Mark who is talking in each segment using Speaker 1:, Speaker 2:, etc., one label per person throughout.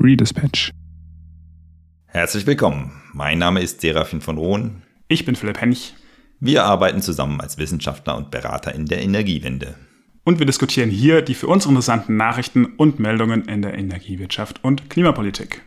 Speaker 1: Redispatch.
Speaker 2: Herzlich willkommen. Mein Name ist Serafin von Rohn.
Speaker 1: Ich bin Philipp Hennig.
Speaker 2: Wir arbeiten zusammen als Wissenschaftler und Berater in der Energiewende.
Speaker 1: Und wir diskutieren hier die für uns interessanten Nachrichten und Meldungen in der Energiewirtschaft und Klimapolitik.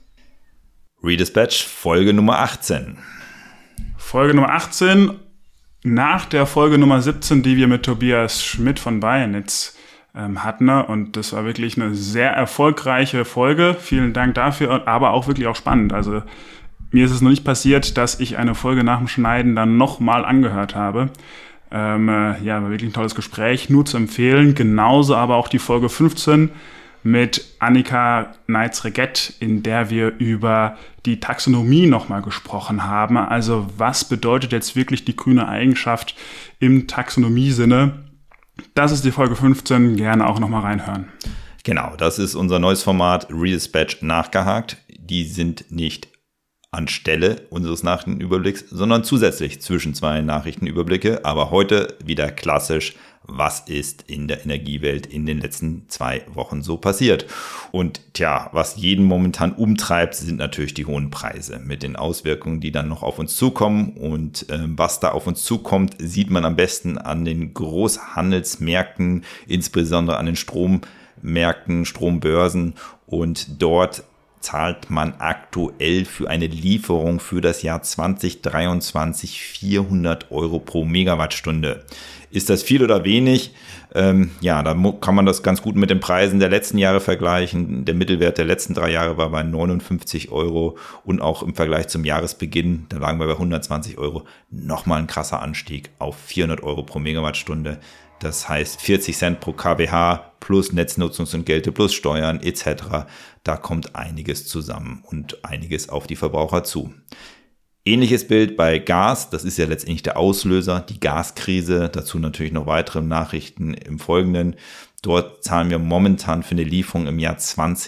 Speaker 2: Redispatch, Folge Nummer 18.
Speaker 1: Folge Nummer 18, nach der Folge Nummer 17, die wir mit Tobias Schmidt von Bayernitz hatten. Und das war wirklich eine sehr erfolgreiche Folge. Vielen Dank dafür, aber auch wirklich auch spannend. Also mir ist es noch nicht passiert, dass ich eine Folge nach dem Schneiden dann nochmal angehört habe. War wirklich ein tolles Gespräch, nur zu empfehlen. Genauso aber auch die Folge 15 mit Annika Neitz-Regett, in der wir über die Taxonomie nochmal gesprochen haben. Also was bedeutet jetzt wirklich die grüne Eigenschaft im Taxonomie-Sinne? Das ist die Folge 15, gerne auch nochmal reinhören.
Speaker 2: Genau, das ist unser neues Format Redispatch nachgehakt. Die sind nicht anstelle unseres Nachrichtenüberblicks, sondern zusätzlich zwischen zwei Nachrichtenüberblicke. Aber heute wieder klassisch, was ist in der Energiewelt in den letzten 2 Wochen so passiert. Und was jeden momentan umtreibt, sind natürlich die hohen Preise mit den Auswirkungen, die dann noch auf uns zukommen. Und was da auf uns zukommt, sieht man am besten an den Großhandelsmärkten, insbesondere an den Strommärkten, Strombörsen. Und dort zahlt man aktuell für eine Lieferung für das Jahr 2023 400 € pro Megawattstunde. Ist das viel oder wenig? Da kann man das ganz gut mit den Preisen der letzten Jahre vergleichen. Der Mittelwert der letzten 3 Jahre war bei 59 € und auch im Vergleich zum Jahresbeginn, da lagen wir bei 120 €, nochmal ein krasser Anstieg auf 400 € pro Megawattstunde. Das heißt 40 Cent pro kWh plus Netznutzungsentgelte plus Steuern etc. Da kommt einiges zusammen und einiges auf die Verbraucher zu. Ähnliches Bild bei Gas, das ist ja letztendlich der Auslöser, die Gaskrise, dazu natürlich noch weitere Nachrichten im Folgenden. Dort zahlen wir momentan für eine Lieferung im Jahr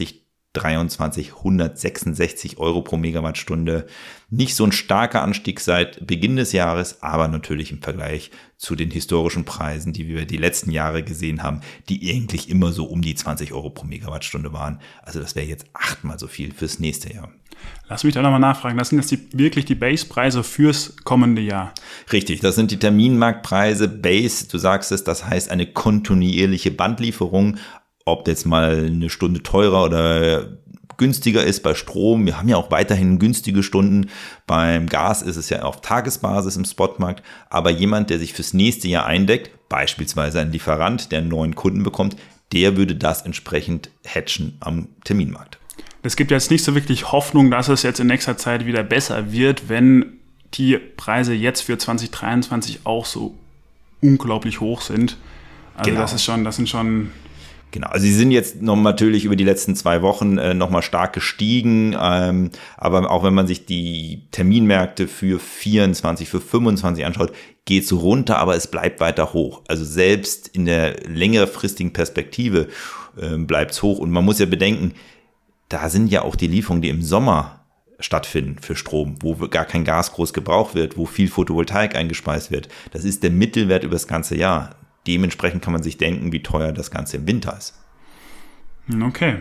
Speaker 2: 2023 166 € pro Megawattstunde. Nicht so ein starker Anstieg seit Beginn des Jahres, aber natürlich im Vergleich zu den historischen Preisen, die wir die letzten Jahre gesehen haben, die eigentlich immer so um die 20 € pro Megawattstunde waren. Also das wäre jetzt 8-mal so viel fürs nächste Jahr.
Speaker 1: Lass mich da nochmal nachfragen, das sind jetzt wirklich die Base-Preise fürs kommende Jahr?
Speaker 2: Richtig, das sind die Terminmarktpreise. Base, du sagst es, das heißt eine kontinuierliche Bandlieferung. Ob jetzt mal eine Stunde teurer oder günstiger ist bei Strom. Wir haben ja auch weiterhin günstige Stunden. Beim Gas ist es ja auf Tagesbasis im Spotmarkt. Aber jemand, der sich fürs nächste Jahr eindeckt, beispielsweise ein Lieferant, der einen neuen Kunden bekommt, der würde das entsprechend hatchen am Terminmarkt.
Speaker 1: Es gibt jetzt nicht so wirklich Hoffnung, dass es jetzt in nächster Zeit wieder besser wird, wenn die Preise jetzt für 2023 auch so unglaublich hoch sind. Also
Speaker 2: genau.
Speaker 1: Das sind schon...
Speaker 2: Genau, also sie sind jetzt noch natürlich über die letzten 2 Wochen nochmal stark gestiegen, aber auch wenn man sich die Terminmärkte für 24, für 25 anschaut, geht es runter, aber es bleibt weiter hoch. Also selbst in der längerfristigen Perspektive bleibt es hoch und man muss ja bedenken, da sind ja auch die Lieferungen, die im Sommer stattfinden für Strom, wo gar kein Gas groß gebraucht wird, wo viel Photovoltaik eingespeist wird. Das ist der Mittelwert über das ganze Jahr. Dementsprechend kann man sich denken, wie teuer das Ganze im Winter ist.
Speaker 1: Okay.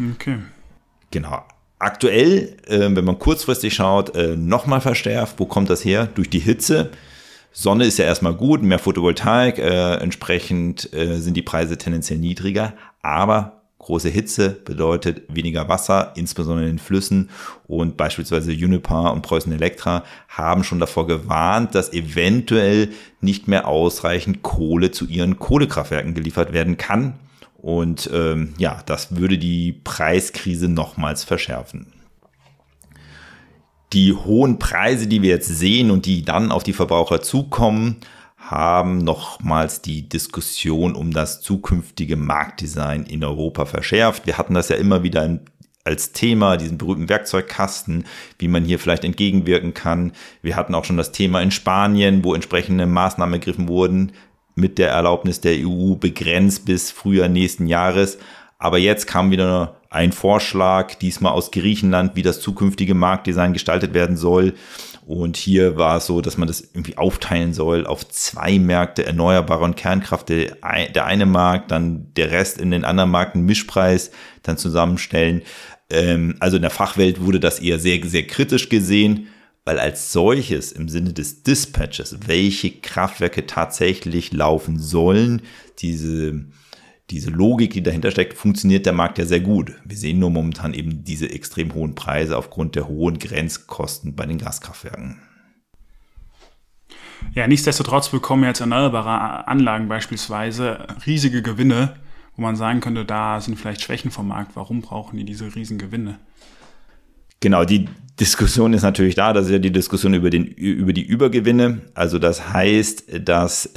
Speaker 2: Genau. Aktuell, wenn man kurzfristig schaut, nochmal verstärkt. Wo kommt das her? Durch die Hitze. Sonne ist ja erstmal gut, mehr Photovoltaik. Entsprechend sind die Preise tendenziell niedriger. Aber große Hitze bedeutet weniger Wasser, insbesondere in den Flüssen. Und beispielsweise Uniper und Preußen Elektra haben schon davor gewarnt, dass eventuell nicht mehr ausreichend Kohle zu ihren Kohlekraftwerken geliefert werden kann. Und das würde die Preiskrise nochmals verschärfen. Die hohen Preise, die wir jetzt sehen und die dann auf die Verbraucher zukommen, haben nochmals die Diskussion um das zukünftige Marktdesign in Europa verschärft. Wir hatten das ja immer wieder als Thema, diesen berühmten Werkzeugkasten, wie man hier vielleicht entgegenwirken kann. Wir hatten auch schon das Thema in Spanien, wo entsprechende Maßnahmen ergriffen wurden, mit der Erlaubnis der EU begrenzt bis Frühjahr nächsten Jahres. Aber jetzt kam wieder ein Vorschlag, diesmal aus Griechenland, wie das zukünftige Marktdesign gestaltet werden soll. Und hier war es so, dass man das irgendwie aufteilen soll auf 2 Märkte, Erneuerbare und Kernkraft, der eine Markt, dann der Rest in den anderen Marken, Mischpreis, dann zusammenstellen. Also in der Fachwelt wurde das eher sehr, sehr kritisch gesehen, weil als solches im Sinne des Dispatches, welche Kraftwerke tatsächlich laufen sollen, diese Logik, die dahinter steckt, funktioniert der Markt ja sehr gut. Wir sehen nur momentan eben diese extrem hohen Preise aufgrund der hohen Grenzkosten bei den Gaskraftwerken.
Speaker 1: Ja, nichtsdestotrotz bekommen jetzt erneuerbare Anlagen beispielsweise riesige Gewinne, wo man sagen könnte, da sind vielleicht Schwächen vom Markt. Warum brauchen die diese riesen Gewinne?
Speaker 2: Genau, die Diskussion ist natürlich da. Das ist ja die Diskussion über die Übergewinne. Also das heißt, dass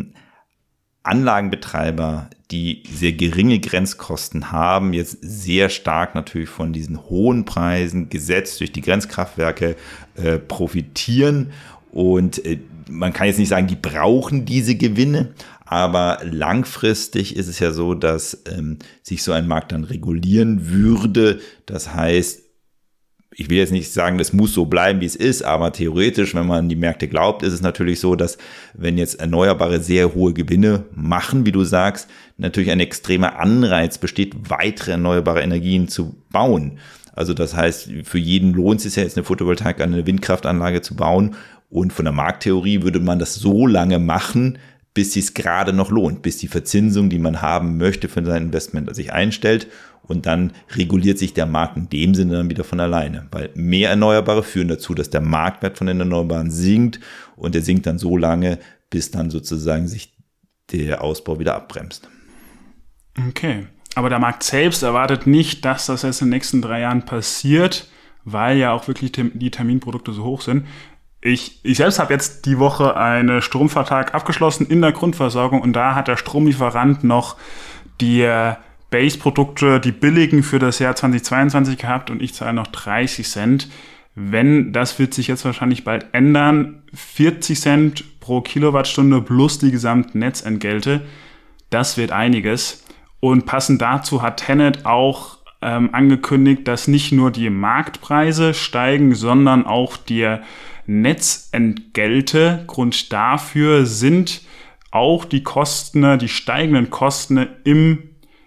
Speaker 2: Anlagenbetreiber, die sehr geringe Grenzkosten haben, jetzt sehr stark natürlich von diesen hohen Preisen gesetzt durch die Grenzkraftwerke profitieren. Und man kann jetzt nicht sagen, die brauchen diese Gewinne, aber langfristig ist es ja so, dass sich so ein Markt dann regulieren würde. Das heißt, ich will jetzt nicht sagen, es muss so bleiben, wie es ist, aber theoretisch, wenn man an die Märkte glaubt, ist es natürlich so, dass wenn jetzt Erneuerbare sehr hohe Gewinne machen, wie du sagst, natürlich ein extremer Anreiz besteht, weitere erneuerbare Energien zu bauen. Also das heißt, für jeden lohnt es sich ja jetzt eine Photovoltaik, eine Windkraftanlage zu bauen. Und von der Markttheorie würde man das so lange machen, bis es gerade noch lohnt, bis die Verzinsung, die man haben möchte für sein Investment, sich einstellt. Und dann reguliert sich der Markt in dem Sinne dann wieder von alleine. Weil mehr Erneuerbare führen dazu, dass der Marktwert von den Erneuerbaren sinkt. Und der sinkt dann so lange, bis dann sozusagen sich der Ausbau wieder abbremst.
Speaker 1: Okay, aber der Markt selbst erwartet nicht, dass das jetzt in den nächsten 3 Jahren passiert, weil ja auch wirklich die Terminprodukte so hoch sind. Ich selbst habe jetzt die Woche einen Stromvertrag abgeschlossen in der Grundversorgung und da hat der Stromlieferant noch die Base-Produkte, die billigen für das Jahr 2022 gehabt und ich zahle noch 30 Cent. Das wird sich jetzt wahrscheinlich bald ändern. 40 Cent pro Kilowattstunde plus die gesamten Netzentgelte. Das wird einiges. Und passend dazu hat TenneT auch angekündigt, dass nicht nur die Marktpreise steigen, sondern auch die Netzentgelte. Grund dafür sind auch die Kosten, die steigenden Kosten im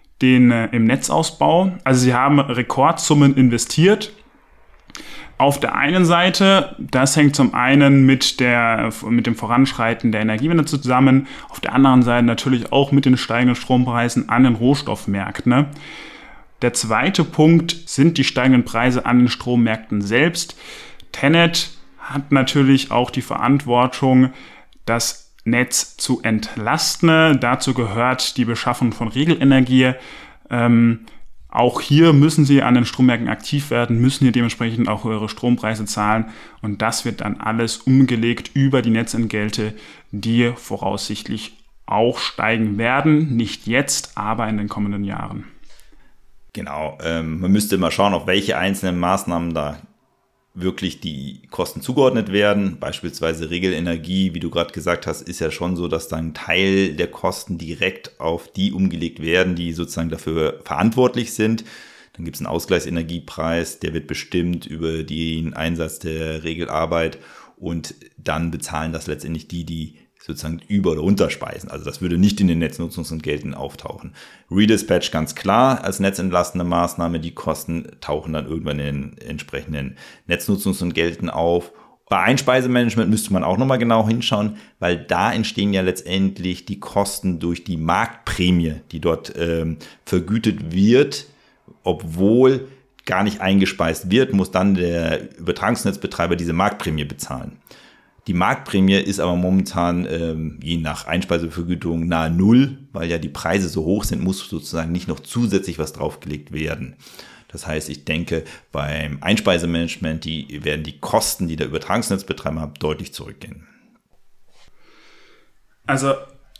Speaker 1: Netzausbau. Also sie haben Rekordsummen investiert. Auf der einen Seite, das hängt zum einen mit dem Voranschreiten der Energiewende zusammen, auf der anderen Seite natürlich auch mit den steigenden Strompreisen an den Rohstoffmärkten. Der zweite Punkt sind die steigenden Preise an den Strommärkten selbst. TenneT hat natürlich auch die Verantwortung, das Netz zu entlasten. Dazu gehört die Beschaffung von Regelenergie. Auch hier müssen sie an den Strommärkten aktiv werden, müssen hier dementsprechend auch höhere Strompreise zahlen. Und das wird dann alles umgelegt über die Netzentgelte, die voraussichtlich auch steigen werden. Nicht jetzt, aber in den kommenden Jahren.
Speaker 2: Genau, man müsste mal schauen, auf welche einzelnen Maßnahmen da wirklich die Kosten zugeordnet werden. Beispielsweise Regelenergie, wie du gerade gesagt hast, ist ja schon so, dass dann ein Teil der Kosten direkt auf die umgelegt werden, die sozusagen dafür verantwortlich sind. Dann gibt es einen Ausgleichsenergiepreis, der wird bestimmt über den Einsatz der Regelarbeit und dann bezahlen das letztendlich die sozusagen über- oder unterspeisen. Also das würde nicht in den Netznutzungsentgelten auftauchen. Redispatch ganz klar als netzentlastende Maßnahme. Die Kosten tauchen dann irgendwann in den entsprechenden Netznutzungsentgelten auf. Bei Einspeisemanagement müsste man auch nochmal genau hinschauen, weil da entstehen ja letztendlich die Kosten durch die Marktprämie, die dort vergütet wird, obwohl gar nicht eingespeist wird, muss dann der Übertragungsnetzbetreiber diese Marktprämie bezahlen. Die Marktprämie ist aber momentan je nach Einspeisevergütung nahe Null, weil ja die Preise so hoch sind, muss sozusagen nicht noch zusätzlich was draufgelegt werden. Das heißt, ich denke, beim Einspeisemanagement werden die Kosten, die der Übertragungsnetzbetreiber hat, deutlich zurückgehen.
Speaker 1: Also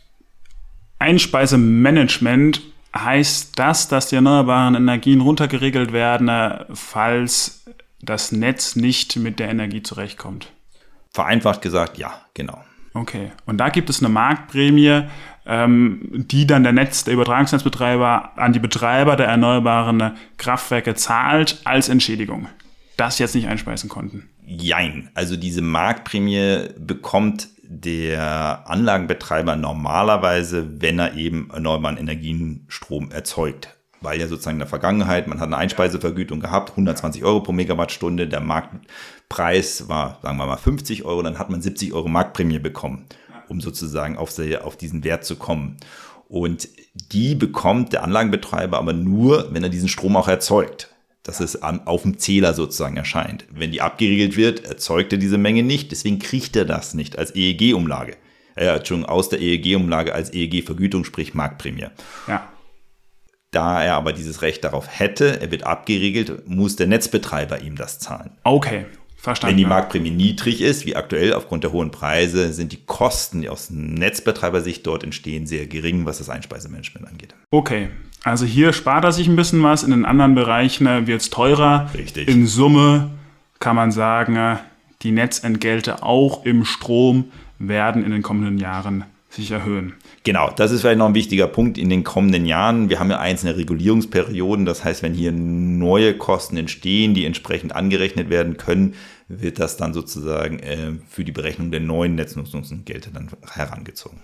Speaker 1: Einspeisemanagement heißt das, dass die erneuerbaren Energien runtergeregelt werden, falls das Netz nicht mit der Energie zurechtkommt.
Speaker 2: Vereinfacht gesagt, ja, genau.
Speaker 1: Okay, und da gibt es eine Marktprämie, die dann der Übertragungsnetzbetreiber an die Betreiber der erneuerbaren Kraftwerke zahlt als Entschädigung, das jetzt nicht einspeisen konnten.
Speaker 2: Jein, also diese Marktprämie bekommt der Anlagenbetreiber normalerweise, wenn er eben erneuerbaren Energienstrom erzeugt. Weil ja sozusagen in der Vergangenheit, man hat eine Einspeisevergütung gehabt, 120 Euro pro Megawattstunde, der Marktpreis war, sagen wir mal, 50 Euro, dann hat man 70 Euro Marktprämie bekommen, um sozusagen auf diesen Wert zu kommen. Und die bekommt der Anlagenbetreiber aber nur, wenn er diesen Strom auch erzeugt, dass es auf dem Zähler sozusagen erscheint. Wenn die abgeregelt wird, erzeugt er diese Menge nicht, deswegen kriegt er das nicht als EEG-Umlage. Aus der EEG-Umlage als EEG-Vergütung, sprich Marktprämie.
Speaker 1: Ja.
Speaker 2: Da er aber dieses Recht darauf hätte, er wird abgeregelt, muss der Netzbetreiber ihm das zahlen.
Speaker 1: Okay, verstanden.
Speaker 2: Wenn die Marktprämie niedrig ist, wie aktuell aufgrund der hohen Preise, sind die Kosten, die aus Netzbetreibersicht dort entstehen, sehr gering, was das Einspeisemanagement angeht.
Speaker 1: Okay, also hier spart er sich ein bisschen was, in den anderen Bereichen wird es teurer.
Speaker 2: Richtig.
Speaker 1: In Summe kann man sagen, die Netzentgelte auch im Strom werden in den kommenden Jahren sich erhöhen.
Speaker 2: Genau, das ist vielleicht noch ein wichtiger Punkt in den kommenden Jahren. Wir haben ja einzelne Regulierungsperioden, das heißt, wenn hier neue Kosten entstehen, die entsprechend angerechnet werden können, wird das dann sozusagen für die Berechnung der neuen Netznutzungsentgelte dann herangezogen.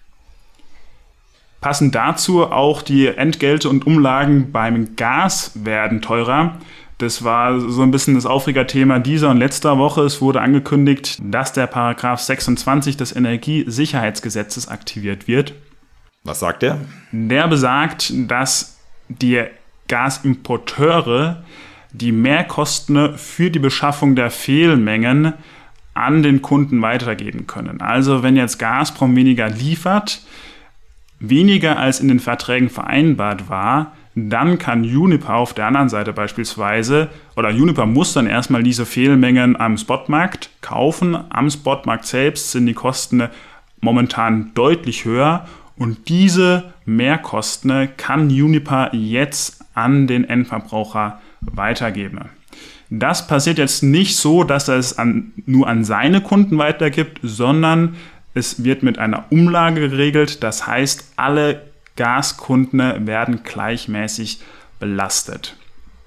Speaker 1: Passend dazu auch die Entgelte und Umlagen beim Gas werden teurer. Das war so ein bisschen das Aufregerthema dieser und letzter Woche. Es wurde angekündigt, dass der Paragraph 26 des Energiesicherheitsgesetzes aktiviert wird.
Speaker 2: Was sagt der?
Speaker 1: Der besagt, dass die Gasimporteure die Mehrkosten für die Beschaffung der Fehlmengen an den Kunden weitergeben können. Also wenn jetzt Gazprom weniger liefert, weniger als in den Verträgen vereinbart war, dann kann Uniper auf der anderen Seite beispielsweise, oder Uniper muss dann erstmal diese Fehlmengen am Spotmarkt kaufen. Am Spotmarkt selbst sind die Kosten momentan deutlich höher und diese Mehrkosten kann Uniper jetzt an den Endverbraucher weitergeben. Das passiert jetzt nicht so, dass er es nur an seine Kunden weitergibt, sondern es wird mit einer Umlage geregelt. Das heißt, alle Gaskunden werden gleichmäßig belastet.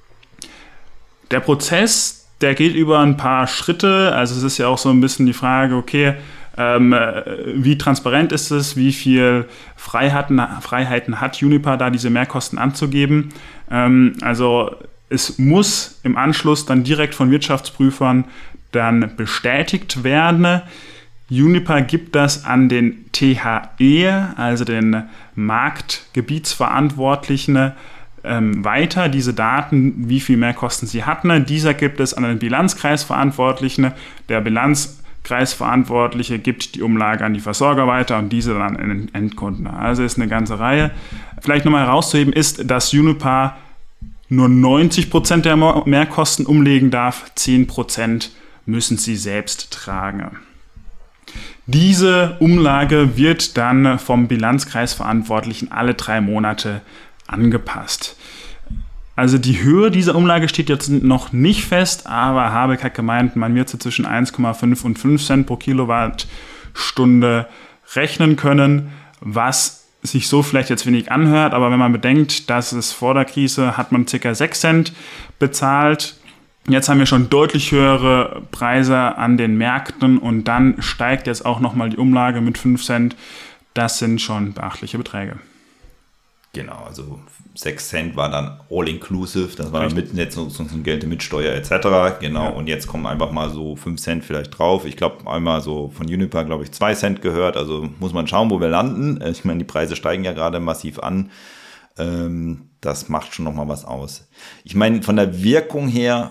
Speaker 1: Der Prozess, der geht über ein paar Schritte. Also es ist ja auch so ein bisschen die Frage, okay, wie transparent ist es, wie viel Freiheiten hat Uniper da diese Mehrkosten anzugeben. Also es muss im Anschluss dann direkt von Wirtschaftsprüfern dann bestätigt werden. Uniper gibt das an den THE, also den Marktgebietsverantwortlichen, weiter, diese Daten, wie viel Mehrkosten sie hatten. Dieser gibt es an den Bilanzkreisverantwortlichen. Der Bilanzkreisverantwortliche gibt die Umlage an die Versorger weiter und diese dann an den Endkunden. Also ist eine ganze Reihe. Vielleicht nochmal herauszuheben ist, dass Uniper nur 90% der Mehrkosten umlegen darf, 10% müssen sie selbst tragen. Diese Umlage wird dann vom Bilanzkreisverantwortlichen alle 3 Monate angepasst. Also die Höhe dieser Umlage steht jetzt noch nicht fest, aber Habeck hat gemeint, man wird so zwischen 1,5 und 5 Cent pro Kilowattstunde rechnen können, was sich so vielleicht jetzt wenig anhört, aber wenn man bedenkt, dass es vor der Krise hat man ca. 6 Cent bezahlt. Jetzt haben wir schon deutlich höhere Preise an den Märkten und dann steigt jetzt auch nochmal die Umlage mit 5 Cent. Das sind schon beachtliche Beträge.
Speaker 2: Genau, also 6 Cent war dann all-inclusive, das war dann mit Netznutzungsentgelte, mit Steuer etc. Genau, ja. Und jetzt kommen einfach mal so 5 Cent vielleicht drauf. Ich glaube, einmal so von Uniper, glaube ich, 2 Cent gehört. Also muss man schauen, wo wir landen. Ich meine, die Preise steigen ja gerade massiv an. Das macht schon nochmal was aus. Ich meine, von der Wirkung her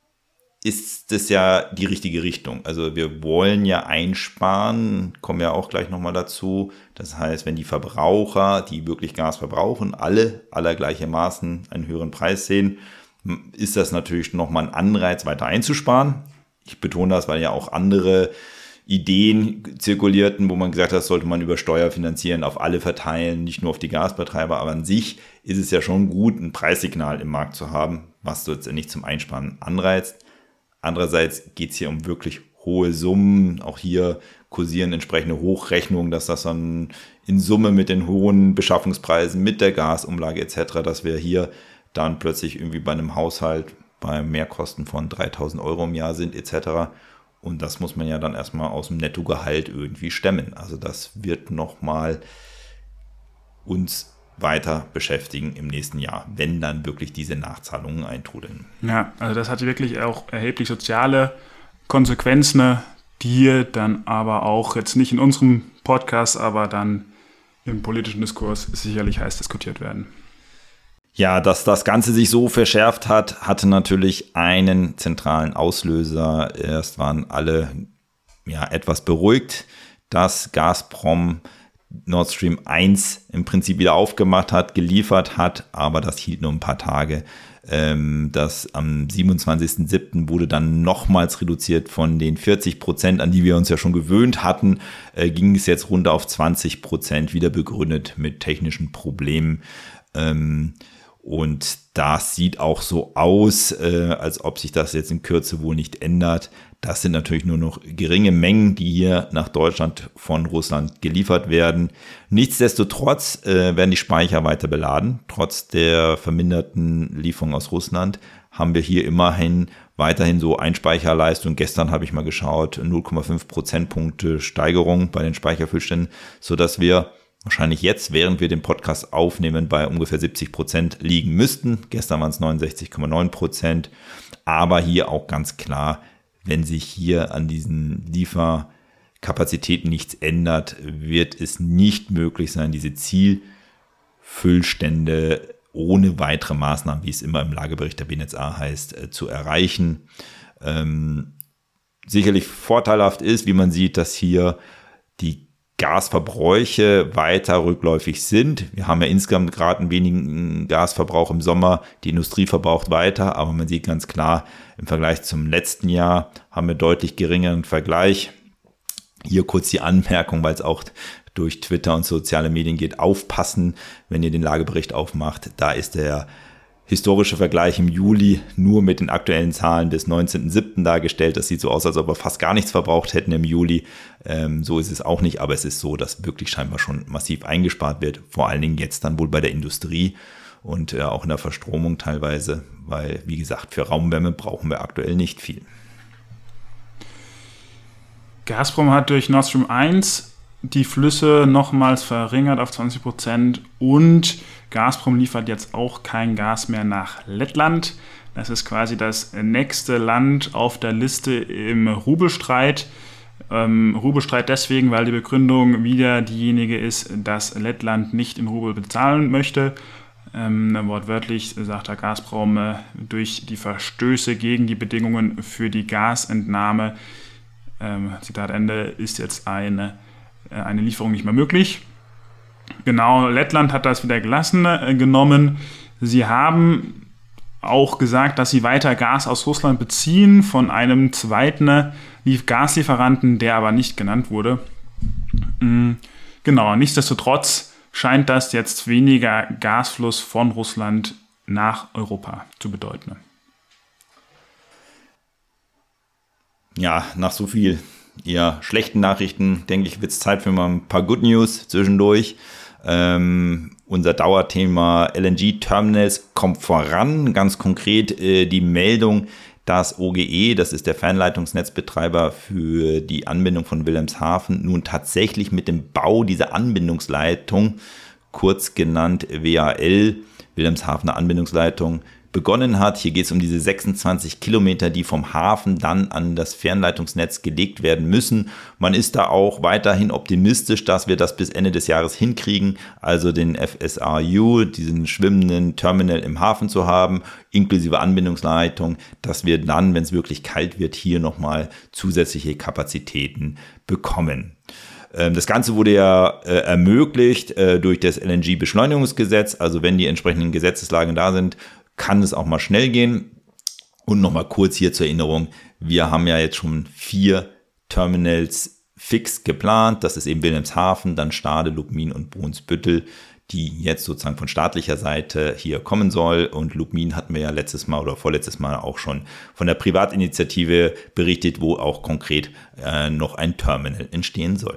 Speaker 2: ist das ja die richtige Richtung. Also wir wollen ja einsparen, kommen ja auch gleich nochmal dazu. Das heißt, wenn die Verbraucher, die wirklich Gas verbrauchen, alle gleichermaßen einen höheren Preis sehen, ist das natürlich nochmal ein Anreiz, weiter einzusparen. Ich betone das, weil ja auch andere Ideen zirkulierten, wo man gesagt hat, das sollte man über Steuer finanzieren, auf alle verteilen, nicht nur auf die Gasbetreiber. Aber an sich ist es ja schon gut, ein Preissignal im Markt zu haben, was letztendlich zum Einsparen anreizt. Andererseits geht es hier um wirklich hohe Summen. Auch hier kursieren entsprechende Hochrechnungen, dass das dann in Summe mit den hohen Beschaffungspreisen, mit der Gasumlage etc., dass wir hier dann plötzlich irgendwie bei einem Haushalt bei Mehrkosten von 3.000 Euro im Jahr sind etc. Und das muss man ja dann erstmal aus dem Nettogehalt irgendwie stemmen. Also das wird nochmal uns weiter beschäftigen im nächsten Jahr, wenn dann wirklich diese Nachzahlungen eintrudeln.
Speaker 1: Ja, also das hat wirklich auch erheblich soziale Konsequenzen, die dann aber auch jetzt nicht in unserem Podcast, aber dann im politischen Diskurs sicherlich heiß diskutiert werden.
Speaker 2: Ja, dass das Ganze sich so verschärft hat, hatte natürlich einen zentralen Auslöser. Erst waren alle etwas beruhigt, dass Gazprom Nord Stream 1 im Prinzip wieder aufgemacht hat, geliefert hat, aber das hielt nur ein paar Tage. Das am 27.07. wurde dann nochmals reduziert von den 40%, an die wir uns ja schon gewöhnt hatten, ging es jetzt runter auf 20%, wieder begründet mit technischen Problemen. Und das sieht auch so aus, als ob sich das jetzt in Kürze wohl nicht ändert. Das sind natürlich nur noch geringe Mengen, die hier nach Deutschland von Russland geliefert werden. Nichtsdestotrotz werden die Speicher weiter beladen. Trotz der verminderten Lieferung aus Russland haben wir hier immerhin weiterhin so Einspeicherleistung. Gestern habe ich mal geschaut, 0,5 Prozentpunkte Steigerung bei den Speicherfüllständen, sodass wir wahrscheinlich jetzt, während wir den Podcast aufnehmen, bei ungefähr 70% liegen müssten. Gestern waren es 69,9%. Aber hier auch ganz klar, wenn sich hier an diesen Lieferkapazitäten nichts ändert, wird es nicht möglich sein, diese Zielfüllstände ohne weitere Maßnahmen, wie es immer im Lagebericht der BNetzA heißt, zu erreichen. Sicherlich vorteilhaft ist, wie man sieht, dass hier die Gasverbräuche weiter rückläufig sind. Wir haben ja insgesamt gerade einen wenigen Gasverbrauch im Sommer. Die Industrie verbraucht weiter, aber man sieht ganz klar, im Vergleich zum letzten Jahr haben wir deutlich geringeren Vergleich. Hier kurz die Anmerkung, weil es auch durch Twitter und soziale Medien geht. Aufpassen, wenn ihr den Lagebericht aufmacht. Da ist der historische Vergleich im Juli nur mit den aktuellen Zahlen des 19.07. dargestellt. Das sieht so aus, als ob wir fast gar nichts verbraucht hätten im Juli. So ist es auch nicht, aber es ist so, dass wirklich scheinbar schon massiv eingespart wird. Vor allen Dingen jetzt dann wohl bei der Industrie und auch in der Verstromung teilweise, weil, wie gesagt, für Raumwärme brauchen wir aktuell nicht viel.
Speaker 1: Gazprom hat durch Nord Stream 1 die Flüsse nochmals verringert auf 20% und Gazprom liefert jetzt auch kein Gas mehr nach Lettland. Das ist quasi das nächste Land auf der Liste im Rubelstreit. Rubelstreit deswegen, weil die Begründung wieder diejenige ist, dass Lettland nicht in Rubel bezahlen möchte. Wortwörtlich sagt der Gazprom, durch die Verstöße gegen die Bedingungen für die Gasentnahme, Zitat Ende, ist jetzt eine Lieferung nicht mehr möglich. Genau, Lettland hat das wieder gelassen genommen. Sie haben auch gesagt, dass sie weiter Gas aus Russland beziehen von einem zweiten Gaslieferanten, der aber nicht genannt wurde. Genau, nichtsdestotrotz scheint das jetzt weniger Gasfluss von Russland nach Europa zu bedeuten.
Speaker 2: Ja, nach so viel eher schlechten Nachrichten, denke ich, wird es Zeit für mal ein paar Good News zwischendurch. Unser Dauerthema LNG-Terminals kommt voran. Ganz konkret die Meldung, dass OGE, das ist der Fernleitungsnetzbetreiber für die Anbindung von Wilhelmshaven, nun tatsächlich mit dem Bau dieser Anbindungsleitung, kurz genannt WAL, Wilhelmshavener Anbindungsleitung, begonnen hat. Hier geht es um diese 26 Kilometer, die vom Hafen dann an das Fernleitungsnetz gelegt werden müssen. Man ist da auch weiterhin optimistisch, dass wir das bis Ende des Jahres hinkriegen, also den FSRU, diesen schwimmenden Terminal im Hafen zu haben, inklusive Anbindungsleitung, dass wir dann, wenn es wirklich kalt wird, hier nochmal zusätzliche Kapazitäten bekommen. Das Ganze wurde ja ermöglicht durch das LNG-Beschleunigungsgesetz, also wenn die entsprechenden Gesetzeslagen da sind, kann es auch mal schnell gehen. Und nochmal kurz hier zur Erinnerung, wir haben ja jetzt schon 4 Terminals fix geplant. Das ist eben Wilhelmshaven, dann Stade, Lubmin und Brunsbüttel, die jetzt sozusagen von staatlicher Seite hier kommen soll. Und Lubmin hatten wir ja letztes Mal oder vorletztes Mal auch schon von der Privatinitiative berichtet, wo auch konkret noch ein Terminal entstehen soll.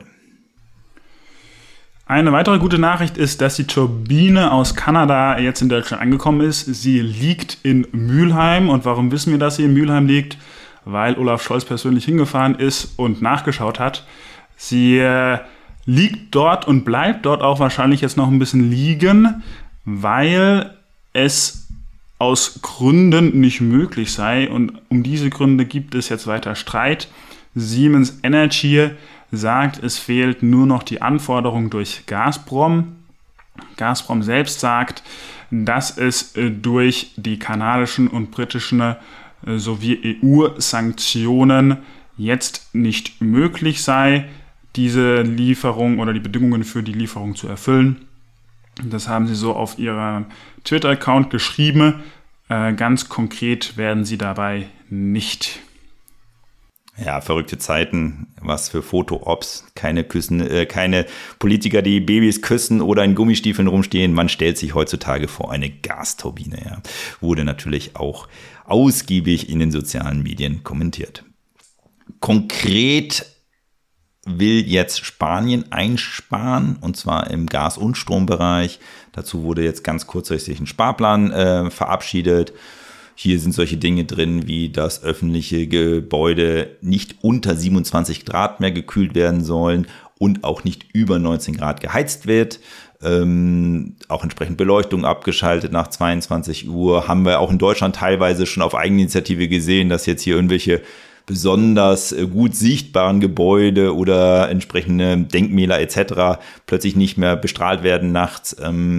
Speaker 1: Eine weitere gute Nachricht ist, dass die Turbine aus Kanada jetzt in Deutschland angekommen ist. Sie liegt in Mülheim. Und warum wissen wir, dass sie in Mülheim liegt? Weil Olaf Scholz persönlich hingefahren ist und nachgeschaut hat. Sie liegt dort und bleibt dort auch wahrscheinlich jetzt noch ein bisschen liegen, weil es aus Gründen nicht möglich sei. Und um diese Gründe gibt es jetzt weiter Streit. Siemens Energy sagt, es fehlt nur noch die Anforderung durch Gazprom. Gazprom selbst sagt, dass es durch die kanadischen und britischen sowie EU-Sanktionen jetzt nicht möglich sei, diese Lieferung oder die Bedingungen für die Lieferung zu erfüllen. Das haben sie so auf ihrem Twitter-Account geschrieben. Ganz konkret werden sie dabei nicht.
Speaker 2: Ja, verrückte Zeiten, was für Foto-Ops, keine Politiker, die Babys küssen oder in Gummistiefeln rumstehen. Man stellt sich heutzutage vor eine Gasturbine. Ja. Wurde natürlich auch ausgiebig in den sozialen Medien kommentiert. Konkret will jetzt Spanien einsparen, und zwar im Gas- und Strombereich. Dazu wurde jetzt ganz kurzfristig ein Sparplan verabschiedet. Hier sind solche Dinge drin, wie dass öffentliche Gebäude nicht unter 27 Grad mehr gekühlt werden sollen und auch nicht über 19 Grad geheizt wird. Auch entsprechend Beleuchtung abgeschaltet nach 22 Uhr. Haben wir auch in Deutschland teilweise schon auf Eigeninitiative gesehen, dass jetzt hier irgendwelche besonders gut sichtbaren Gebäude oder entsprechende Denkmäler etc. plötzlich nicht mehr bestrahlt werden nachts.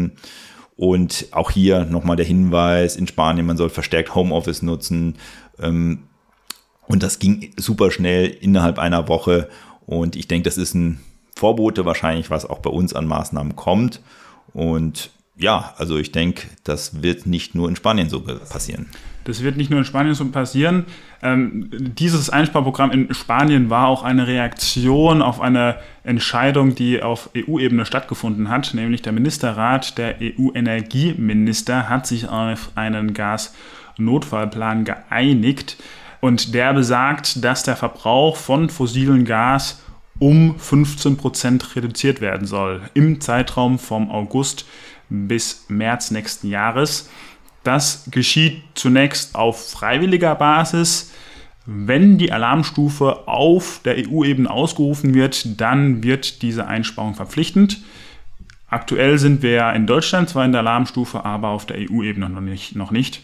Speaker 2: Und auch hier nochmal der Hinweis, in Spanien, man soll verstärkt Homeoffice nutzen. Und das ging super schnell innerhalb einer Woche. Und ich denke, das ist ein Vorbote wahrscheinlich, was auch bei uns an Maßnahmen kommt. Und ja, also ich denke, das wird nicht nur in Spanien so passieren.
Speaker 1: Das wird nicht nur in Spanien so passieren. Dieses Einsparprogramm in Spanien war auch eine Reaktion auf eine Entscheidung, die auf EU-Ebene stattgefunden hat, nämlich der Ministerrat der EU-Energieminister hat sich auf einen Gasnotfallplan geeinigt und der besagt, dass der Verbrauch von fossilem Gas um 15% reduziert werden soll im Zeitraum vom August bis März nächsten Jahres. Das geschieht zunächst auf freiwilliger Basis. Wenn die Alarmstufe auf der EU-Ebene ausgerufen wird, dann wird diese Einsparung verpflichtend. Aktuell sind wir ja in Deutschland zwar in der Alarmstufe, aber auf der EU-Ebene noch nicht.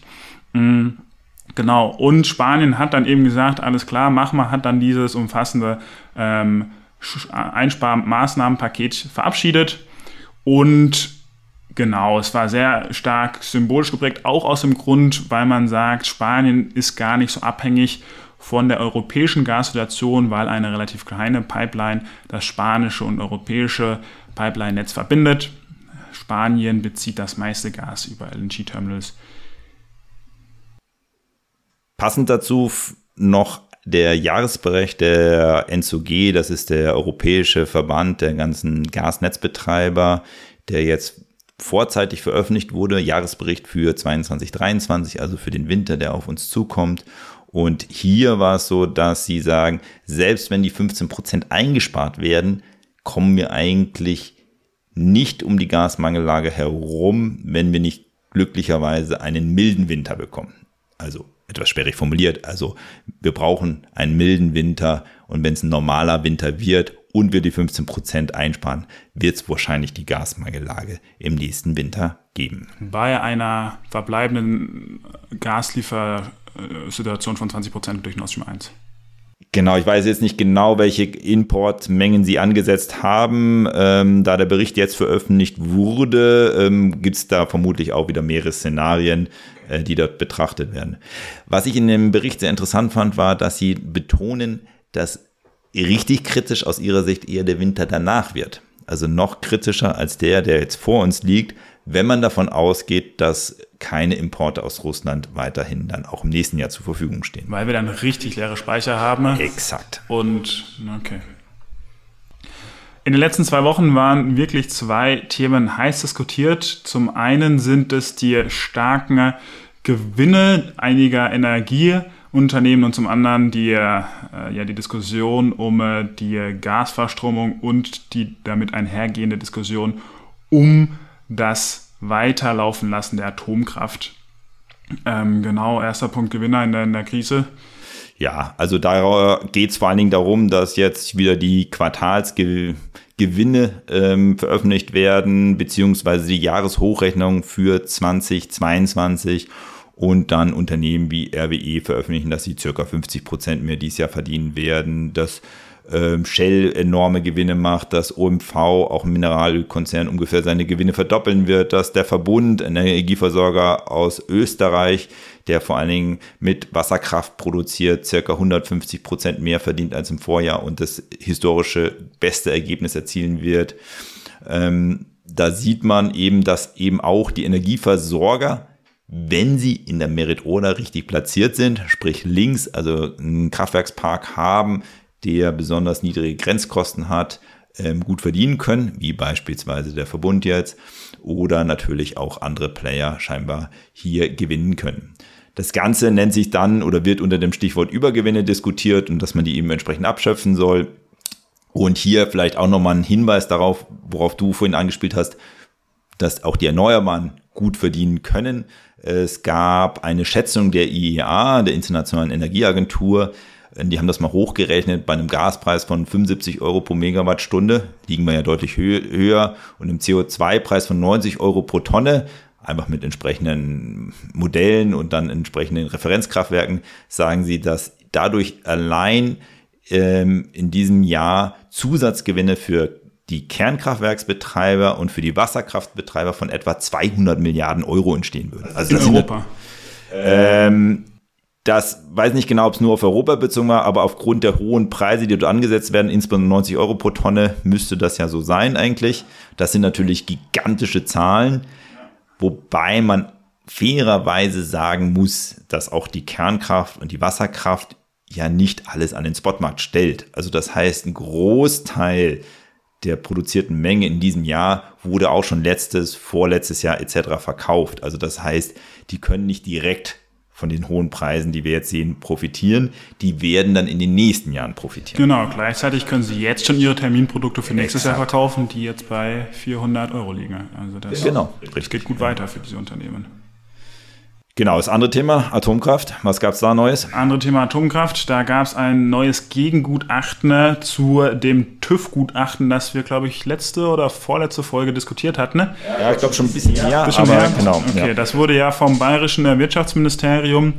Speaker 1: Genau, und Spanien hat dann eben gesagt, alles klar, mach mal, hat dann dieses umfassende Einsparmaßnahmenpaket verabschiedet und genau, es war sehr stark symbolisch geprägt, auch aus dem Grund, weil man sagt, Spanien ist gar nicht so abhängig von der europäischen Gassituation, weil eine relativ kleine Pipeline das spanische und europäische Pipeline-Netz verbindet. Spanien bezieht das meiste Gas über LNG-Terminals.
Speaker 2: Passend dazu noch der Jahresbericht der ENTSO-G, das ist der europäische Verband der ganzen Gasnetzbetreiber, der jetzt vorzeitig veröffentlicht wurde, Jahresbericht für 22/23, also für den Winter, der auf uns zukommt. Und hier war es so, dass sie sagen, selbst wenn die 15% eingespart werden, kommen wir eigentlich nicht um die Gasmangellage herum, wenn wir nicht glücklicherweise einen milden Winter bekommen. Also etwas sperrig formuliert, also wir brauchen einen milden Winter und wenn es ein normaler Winter wird und wir die 15% einsparen, wird es wahrscheinlich die Gasmangellage im nächsten Winter geben.
Speaker 1: Bei einer verbleibenden Gasliefersituation von 20% durch Nord Stream 1.
Speaker 2: Genau, ich weiß jetzt nicht genau, welche Importmengen sie angesetzt haben. Da der Bericht jetzt veröffentlicht wurde, gibt es da vermutlich auch wieder mehrere Szenarien, die dort betrachtet werden. Was ich in dem Bericht sehr interessant fand, war, dass sie betonen, dass richtig kritisch aus ihrer Sicht eher der Winter danach wird. Also noch kritischer als der jetzt vor uns liegt, wenn man davon ausgeht, dass keine Importe aus Russland weiterhin dann auch im nächsten Jahr zur Verfügung stehen.
Speaker 1: Weil wir dann richtig leere Speicher haben.
Speaker 2: Exakt.
Speaker 1: Und, okay. In den letzten 2 Wochen waren wirklich 2 Themen heiß diskutiert. Zum einen sind es die starken Gewinne einiger Energieunternehmen und zum anderen die Diskussion um die Gasverstromung und die damit einhergehende Diskussion um das Weiterlaufen lassen der Atomkraft. Erster Punkt, Gewinner in der Krise.
Speaker 2: Ja, also da geht es vor allen Dingen darum, dass jetzt wieder die Quartalsgewinne veröffentlicht werden, beziehungsweise die Jahreshochrechnung für 2022 und dann Unternehmen wie RWE veröffentlichen, dass sie ca. 50% mehr dieses Jahr verdienen werden, dass Shell enorme Gewinne macht, dass OMV, auch ein Mineralölkonzern, ungefähr seine Gewinne verdoppeln wird, dass der Verbund, ein Energieversorger aus Österreich, der vor allen Dingen mit Wasserkraft produziert, ca. 150% mehr verdient als im Vorjahr und das historische beste Ergebnis erzielen wird. Da sieht man eben, dass eben auch die Energieversorger, wenn sie in der Merit Order richtig platziert sind, sprich links, also einen Kraftwerkspark haben, der besonders niedrige Grenzkosten hat, gut verdienen können, wie beispielsweise der Verbund jetzt, oder natürlich auch andere Player scheinbar hier gewinnen können. Das Ganze nennt sich dann oder wird unter dem Stichwort Übergewinne diskutiert und dass man die eben entsprechend abschöpfen soll. Und hier vielleicht auch nochmal ein Hinweis darauf, worauf du vorhin angespielt hast, dass auch die Erneuerbaren gut verdienen können. Es gab eine Schätzung der IEA, der Internationalen Energieagentur. Die haben das mal hochgerechnet, bei einem Gaspreis von 75 Euro pro Megawattstunde liegen wir ja deutlich höher und im CO2-Preis von 90 Euro pro Tonne, einfach mit entsprechenden Modellen und dann entsprechenden Referenzkraftwerken, sagen sie, dass dadurch allein in diesem Jahr Zusatzgewinne für die Kernkraftwerksbetreiber und für die Wasserkraftbetreiber von etwa 200 Milliarden Euro entstehen würden.
Speaker 1: Also in Europa.
Speaker 2: Das weiß nicht genau, ob es nur auf Europa bezogen war, aber aufgrund der hohen Preise, die dort angesetzt werden, insbesondere 90 Euro pro Tonne, müsste das ja so sein eigentlich. Das sind natürlich gigantische Zahlen, wobei man fairerweise sagen muss, dass auch die Kernkraft und die Wasserkraft ja nicht alles an den Spotmarkt stellt. Also das heißt, ein Großteil der produzierten Menge in diesem Jahr wurde auch schon vorletztes Jahr etc. verkauft. Also das heißt, die können nicht direkt von den hohen Preisen, die wir jetzt sehen, profitieren. Die werden dann in den nächsten Jahren profitieren.
Speaker 1: Genau, gleichzeitig können sie jetzt schon ihre Terminprodukte für nächstes Jahr verkaufen, die jetzt bei 400 Euro liegen. Also das geht gut weiter für diese Unternehmen.
Speaker 2: Genau, das andere Thema, Atomkraft. Was gab es da Neues?
Speaker 1: Andere Thema Atomkraft. Da gab es ein neues Gegengutachten zu dem TÜV-Gutachten, das wir, glaube ich, letzte oder vorletzte Folge diskutiert hatten. Ne?
Speaker 2: Ja, ich glaube schon ein bisschen mehr.
Speaker 1: Genau. Okay, ja. Das wurde ja vom Bayerischen Wirtschaftsministerium,